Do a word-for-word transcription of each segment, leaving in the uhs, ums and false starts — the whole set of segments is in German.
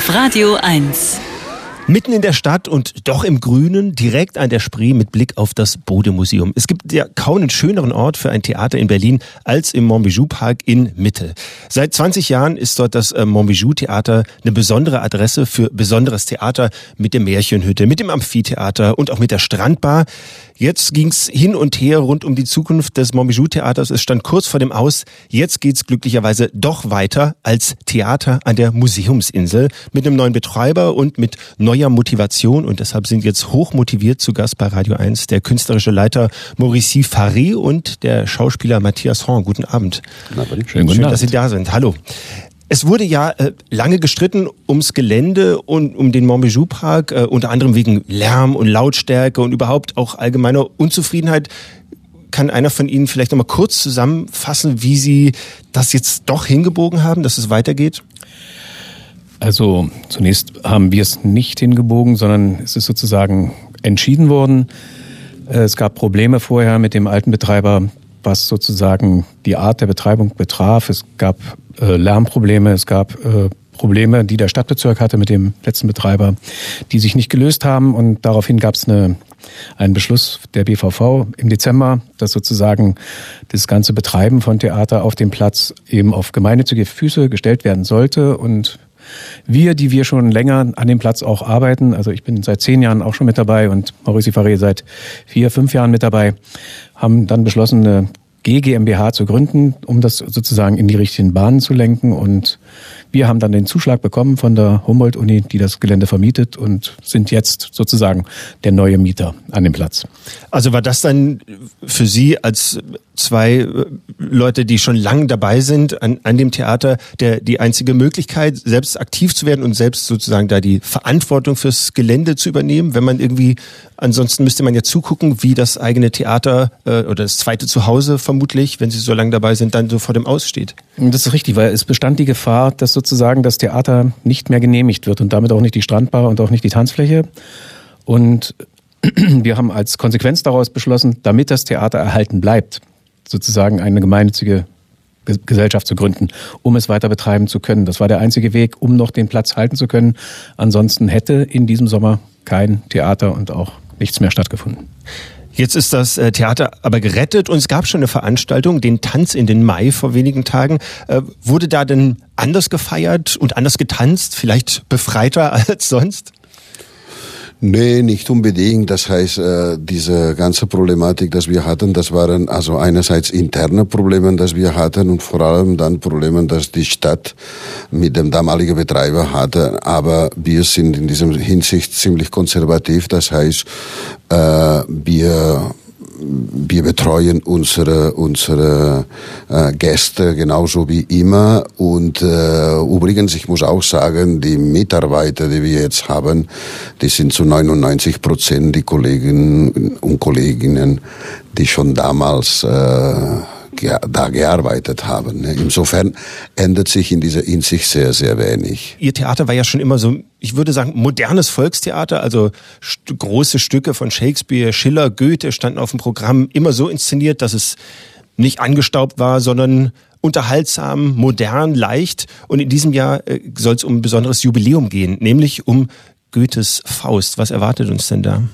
auf Radio eins. Mitten in der Stadt und doch im Grünen, direkt an der Spree mit Blick auf das Bode-Museum. Es gibt ja kaum einen schöneren Ort für ein Theater in Berlin als im Monbijou-Park in Mitte. Seit zwanzig Jahren ist dort das Monbijou-Theater eine besondere Adresse für besonderes Theater mit der Märchenhütte, mit dem Amphitheater und auch mit der Strandbar. Jetzt ging's hin und her rund um die Zukunft des Monbijou-Theaters. Es stand kurz vor dem Aus. Jetzt geht's glücklicherweise doch weiter als Theater an der Museumsinsel mit einem neuen Betreiber und mit neuer Motivation. Und deshalb sind jetzt hochmotiviert zu Gast bei Radio eins der künstlerische Leiter Maurice Farré und der Schauspieler Matthias Horn. Guten Abend. Na, schön, Schön, Schön dass Sie da sind. Hallo. Es wurde ja äh, lange gestritten ums Gelände und um den Monbijou-Park, äh, unter anderem wegen Lärm und Lautstärke und überhaupt auch allgemeiner Unzufriedenheit. Kann einer von Ihnen vielleicht noch mal kurz zusammenfassen, wie Sie das jetzt doch hingebogen haben, dass es weitergeht? Also zunächst haben wir es nicht hingebogen, sondern es ist sozusagen entschieden worden. Es gab Probleme vorher mit dem alten Betreiber, was sozusagen die Art der Betreibung betraf. Es gab äh, Lärmprobleme, es gab äh, Probleme, die der Stadtbezirk hatte mit dem letzten Betreiber, die sich nicht gelöst haben. Und daraufhin gab es eine, einen Beschluss der B V V im Dezember, dass sozusagen das ganze Betreiben von Theater auf dem Platz eben auf gemeinnützige Füße gestellt werden sollte. Und wir, die wir schon länger an dem Platz auch arbeiten, also ich bin seit zehn Jahren auch schon mit dabei und Maurice Farré seit vier, fünf Jahren mit dabei, haben dann beschlossen, eine G GmbH zu gründen, um das sozusagen in die richtigen Bahnen zu lenken. Und wir haben dann den Zuschlag bekommen von der Humboldt-Uni, die das Gelände vermietet und sind jetzt sozusagen der neue Mieter an dem Platz. Also war das dann für Sie als zwei Leute, die schon lange dabei sind an, an dem Theater, der, die einzige Möglichkeit, selbst aktiv zu werden und selbst sozusagen da die Verantwortung fürs Gelände zu übernehmen, wenn man irgendwie, ansonsten müsste man ja zugucken, wie das eigene Theater äh, oder das zweite Zuhause vermutlich, wenn Sie so lange dabei sind, dann so vor dem Aus steht. Das ist richtig, weil es bestand die Gefahr, dass sozusagen das Theater nicht mehr genehmigt wird und damit auch nicht die Strandbar und auch nicht die Tanzfläche. Und wir haben als Konsequenz daraus beschlossen, damit das Theater erhalten bleibt, sozusagen eine gemeinnützige Gesellschaft zu gründen, um es weiter betreiben zu können. Das war der einzige Weg, um noch den Platz halten zu können. Ansonsten hätte in diesem Sommer kein Theater und auch nichts mehr stattgefunden. Jetzt ist das Theater aber gerettet und es gab schon eine Veranstaltung, den Tanz in den Mai vor wenigen Tagen. Äh, wurde da denn anders gefeiert und anders getanzt, vielleicht befreiter als sonst? Nee, nicht unbedingt. Das heißt, äh, diese ganze Problematik, dass wir hatten, das waren also einerseits interne Probleme, dass wir hatten und vor allem dann Probleme, dass die Stadt mit dem damaligen Betreiber hatte. Aber wir sind in diesem Hinsicht ziemlich konservativ. Das heißt, äh, wir Wir betreuen unsere unsere äh, Gäste genauso wie immer und äh, übrigens, ich muss auch sagen, die Mitarbeiter, die wir jetzt haben, die sind zu neunundneunzig Prozent die Kolleginnen und Kolleginnen, die schon damals äh, da gearbeitet haben. Insofern ändert sich in dieser Hinsicht sehr, sehr wenig. Ihr Theater war ja schon immer so, ich würde sagen, modernes Volkstheater, also st- große Stücke von Shakespeare, Schiller, Goethe standen auf dem Programm, immer so inszeniert, dass es nicht angestaubt war, sondern unterhaltsam, modern, leicht. Und in diesem Jahr äh, soll es um ein besonderes Jubiläum gehen, nämlich um Goethes Faust. Was erwartet uns denn da?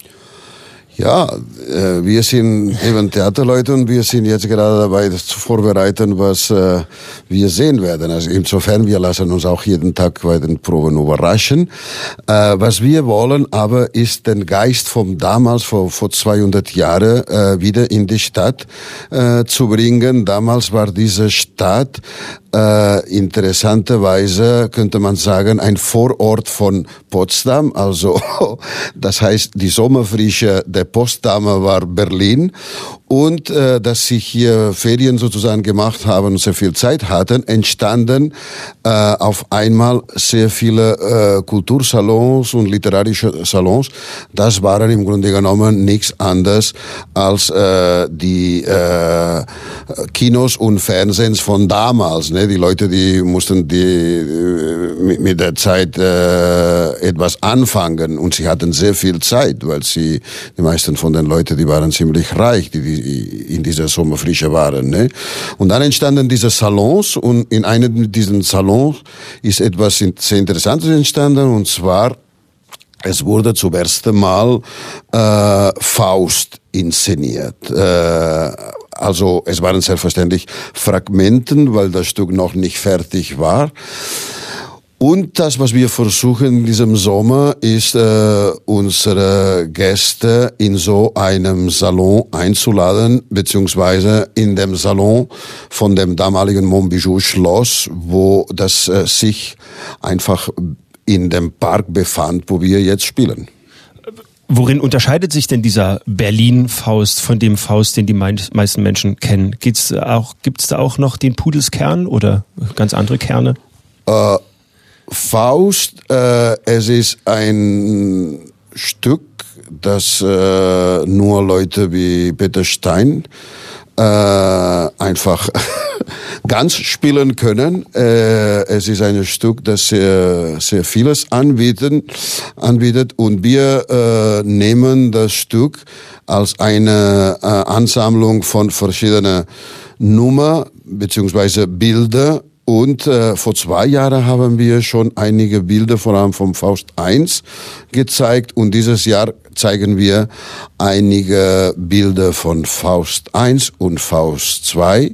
Ja, äh, wir sind eben Theaterleute und wir sind jetzt gerade dabei, das zu vorbereiten, was äh, wir sehen werden. Also insofern, wir lassen uns auch jeden Tag bei den Proben überraschen. Äh, was wir wollen aber, ist den Geist vom damals, vor, vor zweihundert Jahren, äh, wieder in die Stadt äh, zu bringen. Damals war diese Stadt Äh, interessanterweise könnte man sagen, ein Vorort von Potsdam. Also, das heißt, die Sommerfrische der Potsdamer war Berlin. Und äh, dass sie hier Ferien sozusagen gemacht haben und sehr viel Zeit hatten, entstanden äh, auf einmal sehr viele äh, Kultursalons und literarische Salons. Das waren im Grunde genommen nichts anderes als äh, die äh, Kinos und Fernsehens von damals. Ne? Die Leute, die mussten die mit, mit der Zeit äh, etwas anfangen und sie hatten sehr viel Zeit, weil sie, die meisten von den Leuten, die waren ziemlich reich, die, die in dieser Sommerfrische waren. Ne? Und dann entstanden diese Salons und in einem dieser Salons ist etwas sehr Interessantes entstanden, und zwar es wurde zum ersten Mal äh, Faust inszeniert. Äh, also es waren selbstverständlich Fragmenten, weil das Stück noch nicht fertig war. Und das, was wir versuchen in diesem Sommer, ist äh, unsere Gäste in so einem Salon einzuladen, beziehungsweise in dem Salon von dem damaligen Montbijou Schloss, wo das äh, sich einfach in dem Park befand, wo wir jetzt spielen. Worin unterscheidet sich denn dieser Berlin-Faust von dem Faust, den die meisten Menschen kennen? Gibt's auch, gibt's da auch noch den Pudelskern oder ganz andere Kerne? Äh, Faust, äh, es ist ein Stück, das äh, nur Leute wie Peter Stein äh, einfach ganz spielen können. Äh, es ist ein Stück, das sehr, sehr vieles anbieten, anbietet, und wir äh, nehmen das Stück als eine äh, Ansammlung von verschiedenen Nummern beziehungsweise Bilder. Und äh, vor zwei Jahren haben wir schon einige Bilder, vor allem vom Faust eins, gezeigt. Und dieses Jahr zeigen wir einige Bilder von Faust eins und Faust zwei.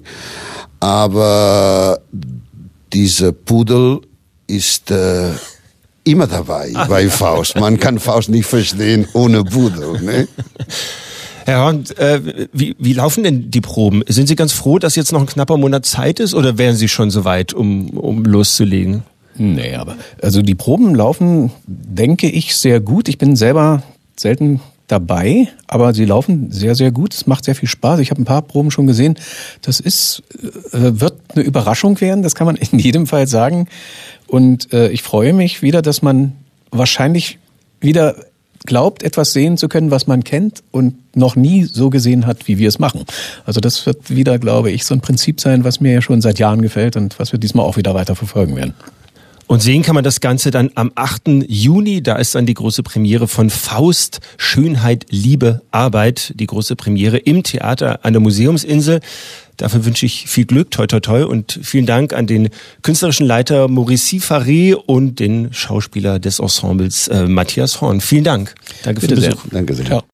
Aber dieser Pudel ist äh, immer dabei bei Faust. Man kann Faust nicht verstehen ohne Pudel. Ne? Herr Horn, äh, wie, wie laufen denn die Proben? Sind Sie ganz froh, dass jetzt noch ein knapper Monat Zeit ist, oder wären Sie schon soweit, um, um loszulegen? Nee, aber also die Proben laufen, denke ich, sehr gut. Ich bin selber selten dabei, aber sie laufen sehr, sehr gut. Es macht sehr viel Spaß. Ich habe ein paar Proben schon gesehen. Das ist, äh, wird eine Überraschung werden, das kann man in jedem Fall sagen. Und äh, ich freue mich wieder, dass man wahrscheinlich wieder glaubt, etwas sehen zu können, was man kennt und noch nie so gesehen hat, wie wir es machen. Also das wird wieder, glaube ich, so ein Prinzip sein, was mir ja schon seit Jahren gefällt und was wir diesmal auch wieder weiter verfolgen werden. Und sehen kann man das Ganze dann am achten Juni. Da ist dann die große Premiere von Faust, Schönheit, Liebe, Arbeit. Die große Premiere im Theater an der Museumsinsel. Dafür wünsche ich viel Glück, toi toi toi, und vielen Dank an den künstlerischen Leiter Maurice Faré und den Schauspieler des Ensembles äh, Matthias Horn. Vielen Dank. Danke für den Besuch. Danke sehr. Ciao.